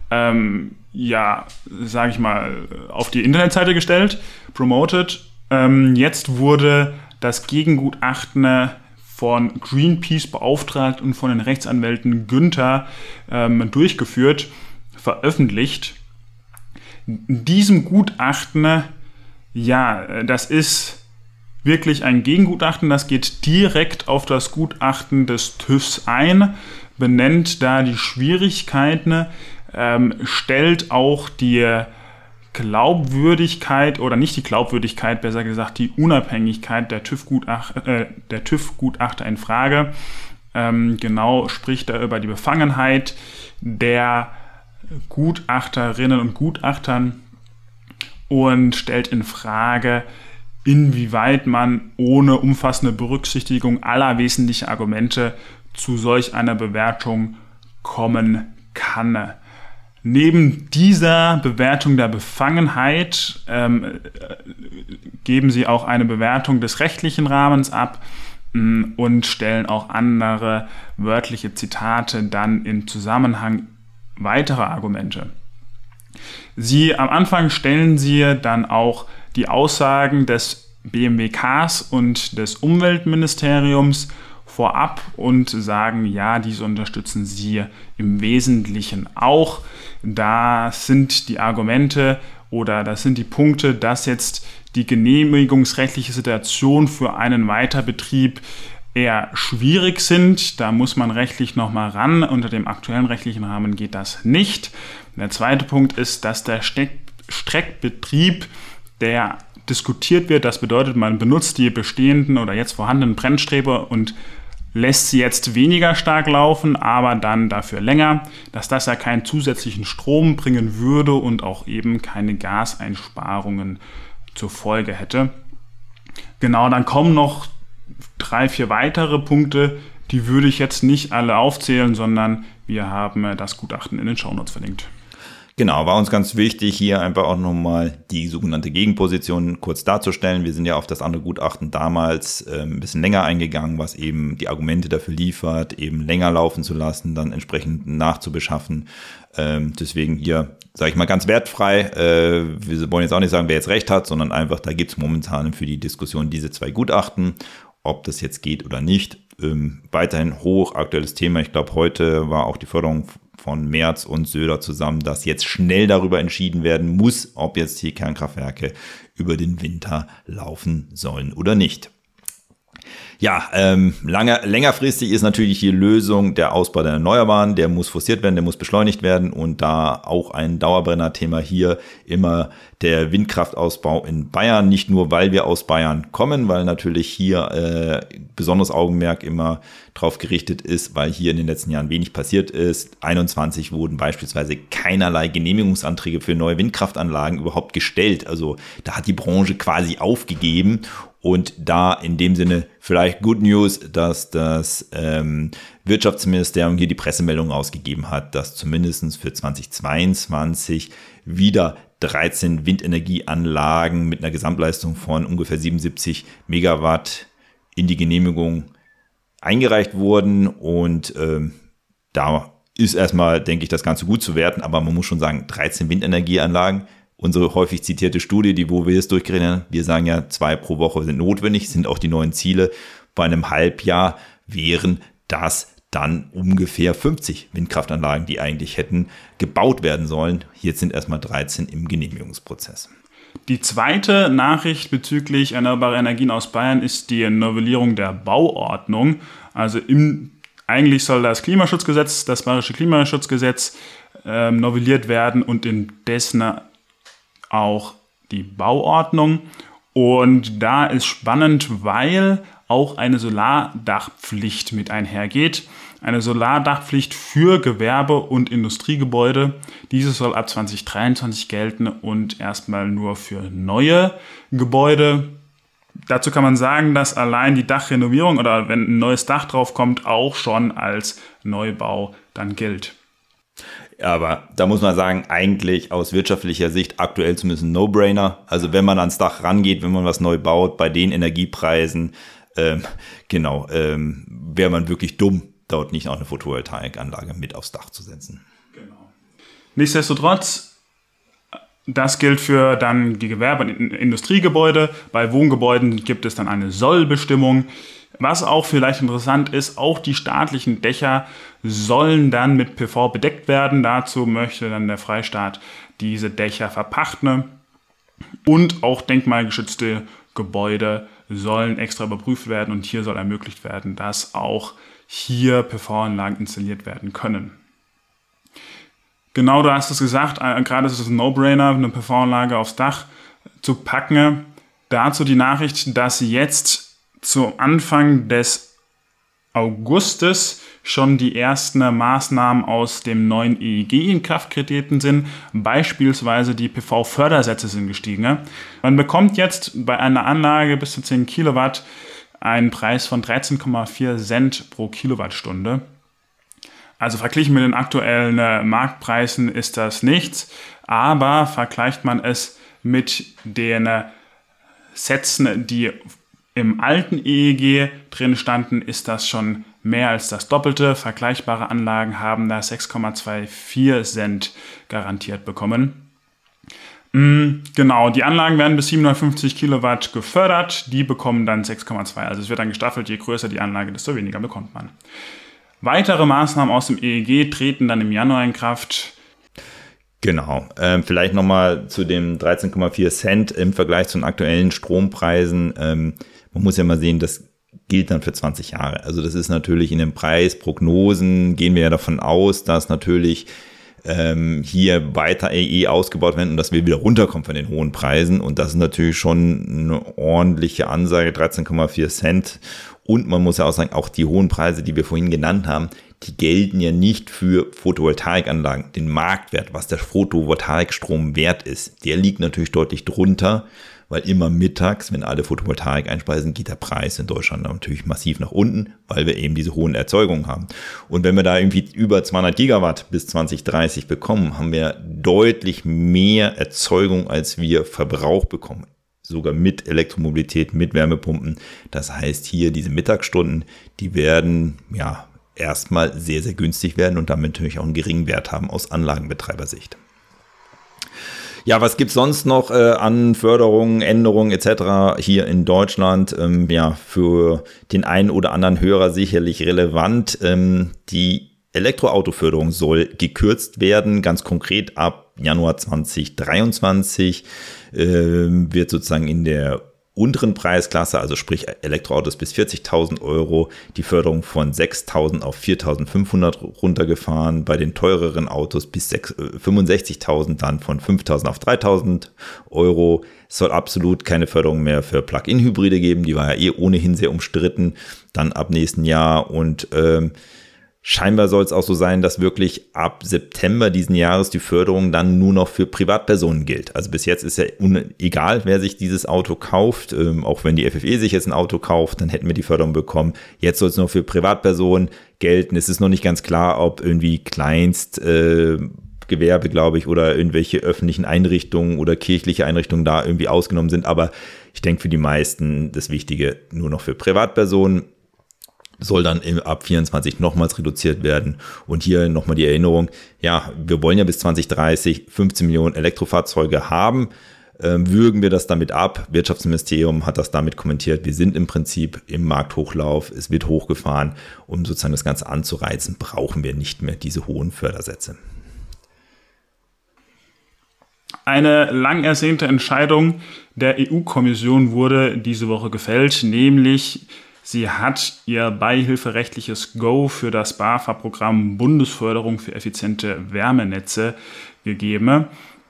Speaker 1: sage ich mal, auf die Internetseite gestellt, promoted. Jetzt wurde das Gegengutachten von Greenpeace beauftragt und von den Rechtsanwälten Günther durchgeführt, veröffentlicht. In diesem Gutachten, das ist wirklich ein Gegengutachten, das geht direkt auf das Gutachten des TÜVs ein, benennt da die Schwierigkeiten, stellt auch die Glaubwürdigkeit oder nicht die Glaubwürdigkeit, besser gesagt die Unabhängigkeit der TÜV-Gutachter in Frage. Spricht er über die Befangenheit der Gutachterinnen und Gutachtern und stellt in Frage, inwieweit man ohne umfassende Berücksichtigung aller wesentlichen Argumente zu solch einer Bewertung kommen kann. Neben dieser Bewertung der Befangenheit geben sie auch eine Bewertung des rechtlichen Rahmens ab und stellen auch andere wörtliche Zitate dann im Zusammenhang weiterer Argumente. Am Anfang stellen sie dann auch die Aussagen des BMWKs und des Umweltministeriums vorab und sagen, ja, diese unterstützen sie im Wesentlichen auch. Da sind die Argumente oder das sind die Punkte, dass jetzt die genehmigungsrechtliche Situation für einen Weiterbetrieb eher schwierig sind. Da muss man rechtlich nochmal ran. Unter dem aktuellen rechtlichen Rahmen geht das nicht. Der zweite Punkt ist, dass der Streckbetrieb der diskutiert wird. Das bedeutet, man benutzt die bestehenden oder jetzt vorhandenen Brennstrebe und lässt sie jetzt weniger stark laufen, aber dann dafür länger, dass das ja keinen zusätzlichen Strom bringen würde und auch eben keine Gaseinsparungen zur Folge hätte. Genau, dann kommen noch 3-4 weitere Punkte, die würde ich jetzt nicht alle aufzählen, sondern wir haben das Gutachten in den Shownotes verlinkt.
Speaker 2: Genau, war uns ganz wichtig, hier einfach auch nochmal die sogenannte Gegenposition kurz darzustellen. Wir sind ja auf das andere Gutachten damals ein bisschen länger eingegangen, was eben die Argumente dafür liefert, eben länger laufen zu lassen, dann entsprechend nachzubeschaffen. Deswegen hier, sage ich mal, ganz wertfrei. Wir wollen jetzt auch nicht sagen, wer jetzt recht hat, sondern einfach, da gibt es momentan für die Diskussion diese 2 Gutachten, ob das jetzt geht oder nicht. Weiterhin hochaktuelles Thema. Ich glaube, heute war auch die Förderung von Merz und Söder zusammen, dass jetzt schnell darüber entschieden werden muss, ob jetzt die Kernkraftwerke über den Winter laufen sollen oder nicht. Ja, längerfristig ist natürlich die Lösung der Ausbau der Erneuerbaren, der muss forciert werden, der muss beschleunigt werden und da auch ein Dauerbrenner-Thema hier immer der Windkraftausbau in Bayern, nicht nur, weil wir aus Bayern kommen, weil natürlich hier besonderes Augenmerk immer drauf gerichtet ist, weil hier in den letzten Jahren wenig passiert ist. 21 wurden beispielsweise keinerlei Genehmigungsanträge für neue Windkraftanlagen überhaupt gestellt. Also da hat die Branche quasi aufgegeben. Und da in dem Sinne vielleicht Good News, dass das Wirtschaftsministerium hier die Pressemeldung ausgegeben hat, dass zumindest für 2022 wieder 13 Windenergieanlagen mit einer Gesamtleistung von ungefähr 77 Megawatt in die Genehmigung eingereicht wurden. Und da ist erstmal, denke ich, das Ganze gut zu werten. Aber man muss schon sagen, 13 Windenergieanlagen. Unsere häufig zitierte Studie, wo wir es durchgerechnet haben, wir sagen ja 2 pro Woche sind notwendig, sind auch die neuen Ziele. Bei einem Halbjahr wären das dann ungefähr 50 Windkraftanlagen, die eigentlich hätten gebaut werden sollen. Jetzt sind erstmal 13 im Genehmigungsprozess.
Speaker 1: Die zweite Nachricht bezüglich erneuerbarer Energien aus Bayern ist die Novellierung der Bauordnung. Also eigentlich soll das Klimaschutzgesetz, das Bayerische Klimaschutzgesetz novelliert werden und in dessen auch die Bauordnung. Und da ist spannend, weil auch eine Solardachpflicht mit einhergeht. Eine Solardachpflicht für Gewerbe- und Industriegebäude. Diese soll ab 2023 gelten und erstmal nur für neue Gebäude. Dazu kann man sagen, dass allein die Dachrenovierung oder wenn ein neues Dach drauf kommt, auch schon als Neubau dann gilt.
Speaker 2: Aber da muss man sagen, eigentlich aus wirtschaftlicher Sicht aktuell zumindest ein No-Brainer. Also wenn man ans Dach rangeht, wenn man was neu baut, bei den Energiepreisen, wäre man wirklich dumm, dort nicht auch eine Photovoltaikanlage mit aufs Dach zu setzen.
Speaker 1: Genau. Nichtsdestotrotz, das gilt für dann die Gewerbe- und Industriegebäude. Bei Wohngebäuden gibt es dann eine Sollbestimmung. Was auch vielleicht interessant ist, auch die staatlichen Dächer sollen dann mit PV bedeckt werden. Dazu möchte dann der Freistaat diese Dächer verpachten. Und auch denkmalgeschützte Gebäude sollen extra überprüft werden. Und hier soll ermöglicht werden, dass auch hier PV-Anlagen installiert werden können. Genau, du hast es gesagt, gerade ist es ein No-Brainer, eine PV-Anlage aufs Dach zu packen. Dazu die Nachricht, dass jetzt zu Anfang des Augustes schon die ersten Maßnahmen aus dem neuen EEG in Kraft getreten sind. Beispielsweise die PV-Fördersätze sind gestiegen. Man bekommt jetzt bei einer Anlage bis zu 10 Kilowatt einen Preis von 13,4 Cent pro Kilowattstunde. Also verglichen mit den aktuellen Marktpreisen ist das nichts, aber vergleicht man es mit den Sätzen, die im alten EEG drin standen, ist das schon mehr als das Doppelte. Vergleichbare Anlagen haben da 6,24 Cent garantiert bekommen. Genau, die Anlagen werden bis 750 Kilowatt gefördert. Die bekommen dann 6,2. Also es wird dann gestaffelt, je größer die Anlage, desto weniger bekommt man. Weitere Maßnahmen aus dem EEG treten dann im Januar in Kraft.
Speaker 2: Genau, vielleicht nochmal zu dem 13,4 Cent im Vergleich zu den aktuellen Strompreisen. Man muss ja mal sehen, das gilt dann für 20 Jahre. Also das ist natürlich in den Preisprognosen, gehen wir ja davon aus, dass natürlich hier weiter ausgebaut werden und dass wir wieder runterkommen von den hohen Preisen. Und das ist natürlich schon eine ordentliche Ansage, 13,4 Cent. Und man muss ja auch sagen, auch die hohen Preise, die wir vorhin genannt haben, die gelten ja nicht für Photovoltaikanlagen. Den Marktwert, was der Photovoltaikstrom wert ist, der liegt natürlich deutlich drunter, weil immer mittags, wenn alle Photovoltaik einspeisen, geht der Preis in Deutschland natürlich massiv nach unten, weil wir eben diese hohen Erzeugungen haben. Und wenn wir da irgendwie über 200 Gigawatt bis 2030 bekommen, haben wir deutlich mehr Erzeugung, als wir Verbrauch bekommen. Sogar mit Elektromobilität, mit Wärmepumpen. Das heißt, hier diese Mittagsstunden, die werden ja erstmal sehr, sehr günstig werden und damit natürlich auch einen geringen Wert haben aus Anlagenbetreibersicht. Ja, was gibt's sonst noch an Förderungen, Änderungen etc. hier in Deutschland? Ja, für den einen oder anderen Hörer sicherlich relevant. Die Elektroautoförderung soll gekürzt werden, ganz konkret ab Januar 2023 wird sozusagen in der unteren Preisklasse, also sprich Elektroautos bis 40.000 Euro, die Förderung von 6.000 auf 4.500 runtergefahren, bei den teureren Autos bis 65.000 dann von 5.000 auf 3.000 Euro. Es soll absolut keine Förderung mehr für Plug-in-Hybride geben, die war ja ohnehin sehr umstritten, dann ab nächsten Jahr und scheinbar soll es auch so sein, dass wirklich ab September diesen Jahres die Förderung dann nur noch für Privatpersonen gilt. Also bis jetzt ist ja egal, wer sich dieses Auto kauft, auch wenn die FFE sich jetzt ein Auto kauft, dann hätten wir die Förderung bekommen. Jetzt soll es nur für Privatpersonen gelten. Es ist noch nicht ganz klar, ob irgendwie Kleinstgewerbe, glaube ich, oder irgendwelche öffentlichen Einrichtungen oder kirchliche Einrichtungen da irgendwie ausgenommen sind. Aber ich denke für die meisten das Wichtige nur noch für Privatpersonen. Soll dann ab 24 nochmals reduziert werden. Und hier nochmal die Erinnerung, ja, wir wollen ja bis 2030 15 Millionen Elektrofahrzeuge haben. Würgen wir das damit ab? Wirtschaftsministerium hat das damit kommentiert. Wir sind im Prinzip im Markthochlauf. Es wird hochgefahren. Um sozusagen das Ganze anzureizen, brauchen wir nicht mehr diese hohen Fördersätze.
Speaker 1: Eine lang ersehnte Entscheidung der EU-Kommission wurde diese Woche gefällt, nämlich sie hat ihr beihilferechtliches Go für das BAFA-Programm Bundesförderung für effiziente Wärmenetze gegeben.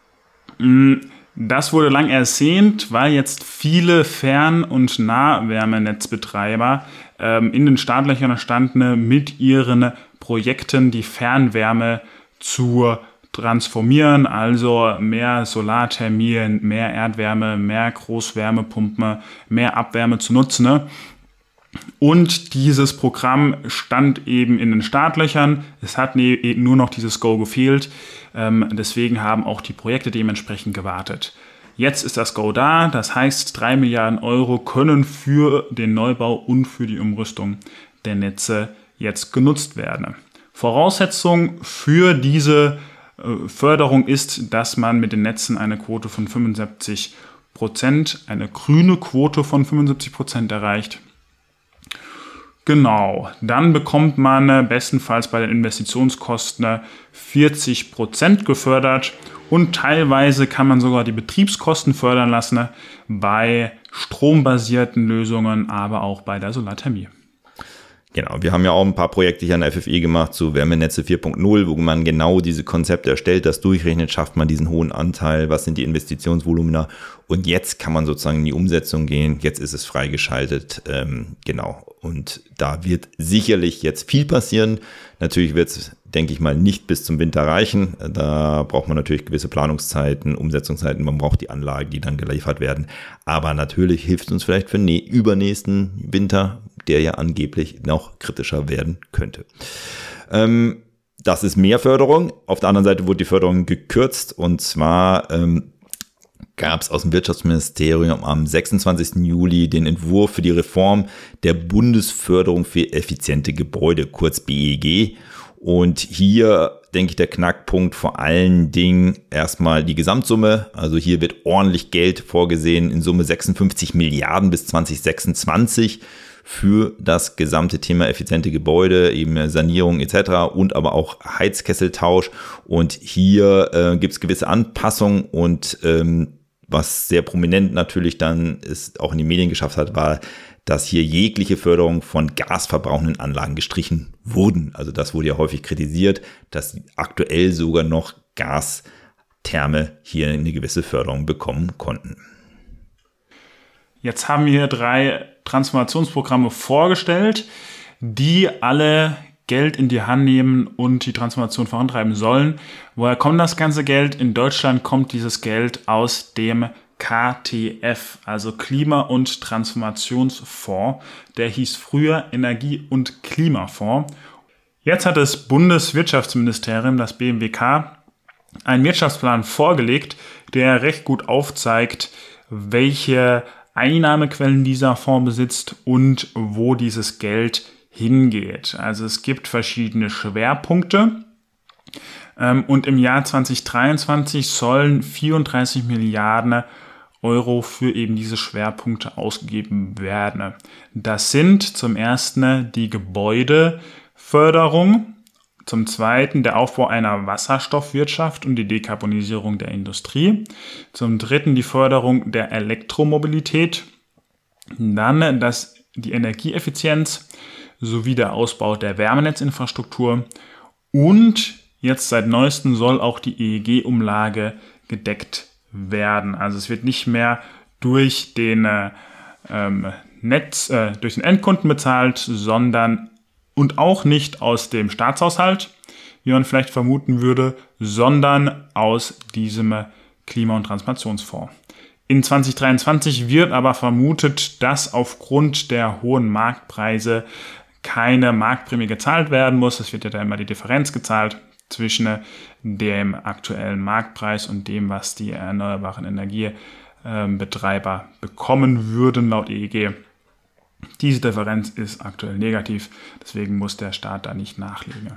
Speaker 1: Das wurde lang ersehnt, weil jetzt viele Fern- und Nahwärmenetzbetreiber in den Startlöchern standen, mit ihren Projekten die Fernwärme zu transformieren, also mehr Solarthermien, mehr Erdwärme, mehr Großwärmepumpen, mehr Abwärme zu nutzen. Und dieses Programm stand eben in den Startlöchern. Es hat nur noch dieses Go gefehlt. Deswegen haben auch die Projekte dementsprechend gewartet. Jetzt ist das Go da. Das heißt, 3 Milliarden Euro können für den Neubau und für die Umrüstung der Netze jetzt genutzt werden. Voraussetzung für diese Förderung ist, dass man mit den Netzen eine Quote von 75%, eine grüne Quote von 75% erreicht. Genau, dann bekommt man bestenfalls bei den Investitionskosten 40% gefördert und teilweise kann man sogar die Betriebskosten fördern lassen bei strombasierten Lösungen, aber auch bei der Solarthermie.
Speaker 2: Genau, wir haben ja auch ein paar Projekte hier an der FFE gemacht zu Wärmenetze 4.0, wo man genau diese Konzepte erstellt, das durchrechnet, schafft man diesen hohen Anteil, was sind die Investitionsvolumina und jetzt kann man sozusagen in die Umsetzung gehen, jetzt ist es freigeschaltet, genau, und da wird sicherlich jetzt viel passieren, natürlich wird es, denke ich mal, nicht bis zum Winter reichen, da braucht man natürlich gewisse Planungszeiten, Umsetzungszeiten, man braucht die Anlagen, die dann geliefert werden, aber natürlich hilft uns vielleicht für übernächsten Winter, der ja angeblich noch kritischer werden könnte. Das ist mehr Förderung. Auf der anderen Seite wurde die Förderung gekürzt und zwar gab es aus dem Wirtschaftsministerium am 26. Juli den Entwurf für die Reform der Bundesförderung für effiziente Gebäude, kurz BEG. Und hier denke ich, der Knackpunkt vor allen Dingen erstmal die Gesamtsumme. Also hier wird ordentlich Geld vorgesehen, in Summe 56 Milliarden bis 2026 für das gesamte Thema effiziente Gebäude, eben Sanierung etc. und aber auch Heizkesseltausch. Und hier gibt es gewisse Anpassungen und was sehr prominent natürlich dann es auch in die Medien geschafft hat, war, dass hier jegliche Förderung von gasverbrauchenden Anlagen gestrichen wurden. Also das wurde ja häufig kritisiert, dass aktuell sogar noch Gastherme hier eine gewisse Förderung bekommen konnten.
Speaker 1: Jetzt haben wir 3 Transformationsprogramme vorgestellt, die alle Geld in die Hand nehmen und die Transformation vorantreiben sollen. Woher kommt das ganze Geld? In Deutschland kommt dieses Geld aus dem KTF, also Klima- und Transformationsfonds. Der hieß früher Energie- und Klimafonds. Jetzt hat das Bundeswirtschaftsministerium, das BMWK, einen Wirtschaftsplan vorgelegt, der recht gut aufzeigt, welche Einnahmequellen dieser Fonds besitzt und wo dieses Geld hingeht. Also es gibt verschiedene Schwerpunkte und im Jahr 2023 sollen 34 Milliarden Euro für eben diese Schwerpunkte ausgegeben werden. Das sind zum ersten die Gebäudeförderung, zum zweiten der Aufbau einer Wasserstoffwirtschaft und die Dekarbonisierung der Industrie, zum dritten die Förderung der Elektromobilität, dann die Energieeffizienz sowie der Ausbau der Wärmenetzinfrastruktur und jetzt seit neuestem soll auch die EEG-Umlage gedeckt werden. Also es wird nicht mehr durch den durch den Endkunden bezahlt, sondern und auch nicht aus dem Staatshaushalt, wie man vielleicht vermuten würde, sondern aus diesem Klima- und Transformationsfonds. In 2023 wird aber vermutet, dass aufgrund der hohen Marktpreise keine Marktprämie gezahlt werden muss. Es wird ja da immer die Differenz gezahlt zwischen dem aktuellen Marktpreis und dem, was die erneuerbaren Energiebetreiber bekommen würden laut EEG. Diese Differenz ist aktuell negativ, deswegen muss der Staat da nicht nachlegen.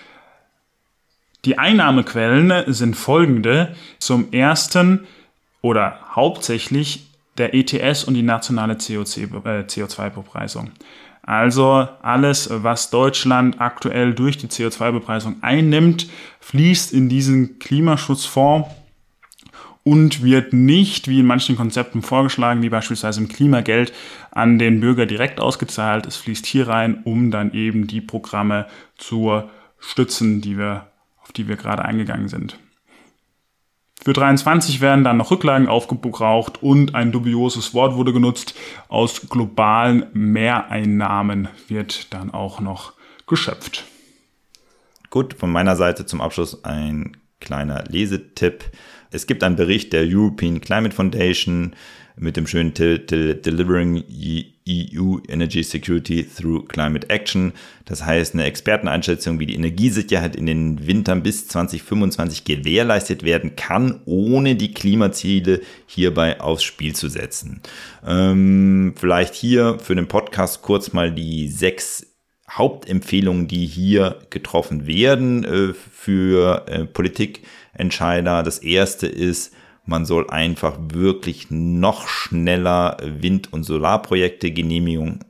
Speaker 1: Die Einnahmequellen sind folgende. Zum ersten oder hauptsächlich der ETS und die nationale CO2-Bepreisung. Also alles, was Deutschland aktuell durch die CO2-Bepreisung einnimmt, fließt in diesen Klimaschutzfonds und wird nicht, wie in manchen Konzepten vorgeschlagen, wie beispielsweise im Klimageld, an den Bürger direkt ausgezahlt. Es fließt hier rein, um dann eben die Programme zu stützen, auf die wir gerade eingegangen sind. Für 2023 werden dann noch Rücklagen aufgebraucht und ein dubioses Wort wurde genutzt. Aus globalen Mehreinnahmen wird dann auch noch geschöpft.
Speaker 2: Gut, von meiner Seite zum Abschluss ein kleiner Lesetipp. Es gibt einen Bericht der European Climate Foundation mit dem schönen Titel Delivering EU Energy Security through Climate Action. Das heißt, eine Experteneinschätzung, wie die Energiesicherheit in den Wintern bis 2025 gewährleistet werden kann, ohne die Klimaziele hierbei aufs Spiel zu setzen. Vielleicht hier für den Podcast kurz mal die 6 Hauptempfehlungen, die hier getroffen werden für Politikentscheider. Das erste ist, man soll einfach wirklich noch schneller Wind- und Solarprojekte genehmigen.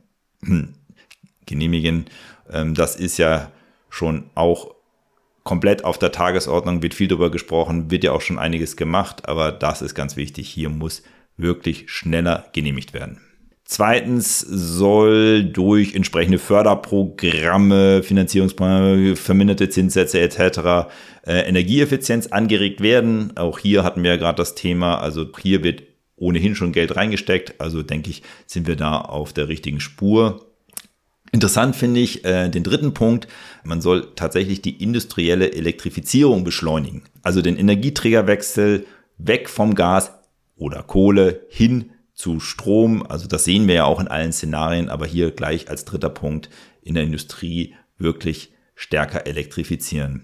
Speaker 2: Das ist ja schon auch komplett auf der Tagesordnung, wird viel darüber gesprochen, wird ja auch schon einiges gemacht, aber das ist ganz wichtig. Hier muss wirklich schneller genehmigt werden. Zweitens soll durch entsprechende Förderprogramme, Finanzierungsprogramme, verminderte Zinssätze etc. Energieeffizienz angeregt werden. Auch hier hatten wir ja gerade das Thema, also hier wird ohnehin schon Geld reingesteckt. Also denke ich, sind wir da auf der richtigen Spur. Interessant finde ich den dritten Punkt, man soll tatsächlich die industrielle Elektrifizierung beschleunigen. Also den Energieträgerwechsel weg vom Gas oder Kohle hin zu Strom, also das sehen wir ja auch in allen Szenarien, aber hier gleich als dritter Punkt in der Industrie wirklich stärker elektrifizieren.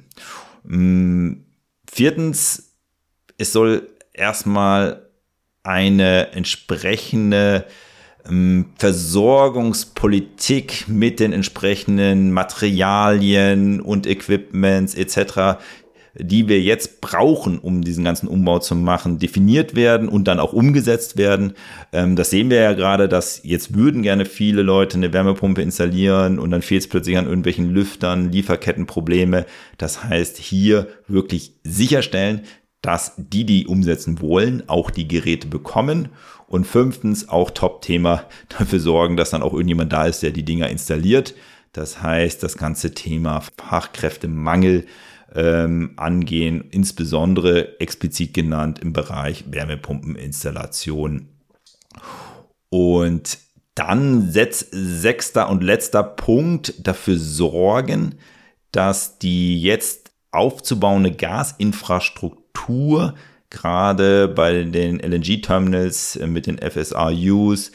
Speaker 2: Viertens, es soll erstmal eine entsprechende Versorgungspolitik mit den entsprechenden Materialien und Equipments etc., die wir jetzt brauchen, um diesen ganzen Umbau zu machen, definiert werden und dann auch umgesetzt werden. Das sehen wir ja gerade, dass jetzt würden gerne viele Leute eine Wärmepumpe installieren und dann fehlt es plötzlich an irgendwelchen Lüftern, Lieferkettenprobleme. Das heißt, hier wirklich sicherstellen, dass die umsetzen wollen, auch die Geräte bekommen. Und 5. auch Top-Thema, dafür sorgen, dass dann auch irgendjemand da ist, der die Dinger installiert. Das heißt, das ganze Thema Fachkräftemangel angehen, insbesondere explizit genannt im Bereich Wärmepumpeninstallation. Und dann 6. und letzter Punkt, dafür sorgen, dass die jetzt aufzubauende Gasinfrastruktur gerade bei den LNG-Terminals mit den FSRUs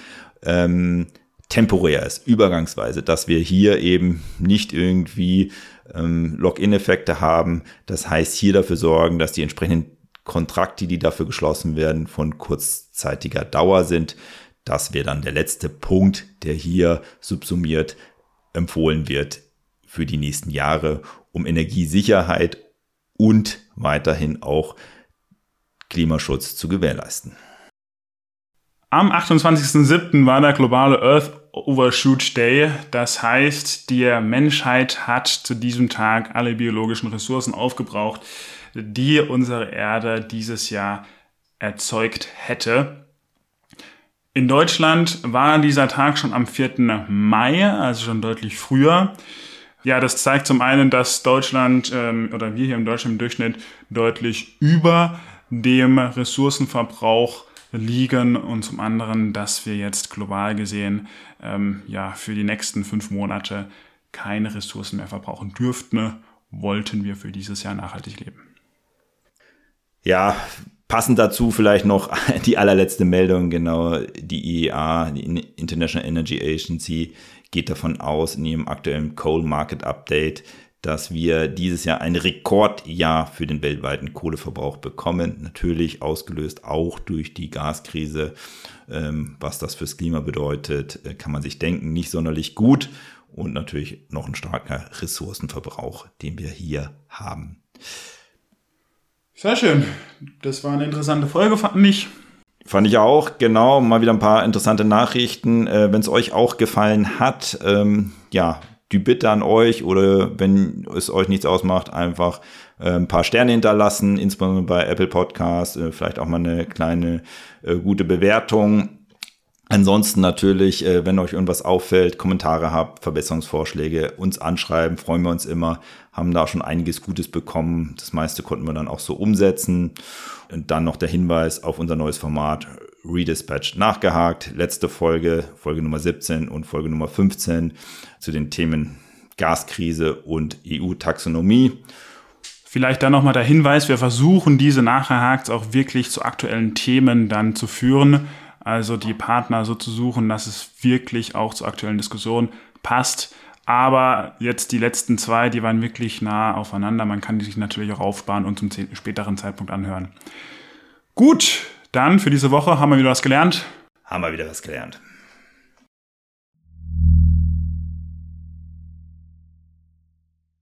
Speaker 2: temporär ist, übergangsweise, dass wir hier eben nicht irgendwie Lock-in-Effekte haben. Das heißt, hier dafür sorgen, dass die entsprechenden Kontrakte, die dafür geschlossen werden, von kurzzeitiger Dauer sind. Das wäre dann der letzte Punkt, der hier subsumiert empfohlen wird für die nächsten Jahre, um Energiesicherheit und weiterhin auch Klimaschutz zu gewährleisten.
Speaker 1: Am 28.07. war der globale Earth Overshoot Day. Das heißt, die Menschheit hat zu diesem Tag alle biologischen Ressourcen aufgebraucht, die unsere Erde dieses Jahr erzeugt hätte. In Deutschland war dieser Tag schon am 4. Mai, also schon deutlich früher. Ja, das zeigt zum einen, dass Deutschland oder wir hier in Deutschland im Durchschnitt deutlich über dem Ressourcenverbrauch liegen und zum anderen, dass wir jetzt global gesehen für die nächsten 5 Monate keine Ressourcen mehr verbrauchen dürften, wollten wir für dieses Jahr nachhaltig leben.
Speaker 2: Ja, passend dazu vielleicht noch die allerletzte Meldung, genau, die IEA, die International Energy Agency, geht davon aus in ihrem aktuellen Coal Market Update, dass wir dieses Jahr ein Rekordjahr für den weltweiten Kohleverbrauch bekommen. Natürlich ausgelöst auch durch die Gaskrise. Was das fürs Klima bedeutet, kann man sich denken, nicht sonderlich gut. Und natürlich noch ein starker Ressourcenverbrauch, den wir hier haben.
Speaker 1: Sehr schön. Das war eine interessante Folge, fand ich.
Speaker 2: Fand ich auch, genau. Mal wieder ein paar interessante Nachrichten. Wenn es euch auch gefallen hat, die Bitte an euch oder wenn es euch nichts ausmacht, einfach ein paar Sterne hinterlassen, insbesondere bei Apple Podcasts, vielleicht auch mal eine kleine gute Bewertung. Ansonsten natürlich, wenn euch irgendwas auffällt, Kommentare habt, Verbesserungsvorschläge, uns anschreiben, freuen wir uns immer, haben da schon einiges Gutes bekommen. Das meiste konnten wir dann auch so umsetzen. Und dann noch der Hinweis auf unser neues Format Redispatch nachgehakt. Letzte Folge Nummer 17 und Folge Nummer 15 zu den Themen Gaskrise und EU-Taxonomie.
Speaker 1: Vielleicht dann nochmal der Hinweis, wir versuchen diese Nachgehakt auch wirklich zu aktuellen Themen dann zu führen. Also die Partner so zu suchen, dass es wirklich auch zur aktuellen Diskussion passt. Aber jetzt die letzten 2, die waren wirklich nah aufeinander. Man kann die sich natürlich auch aufsparen und zum späteren Zeitpunkt anhören. Gut, dann für diese Woche haben wir wieder was gelernt.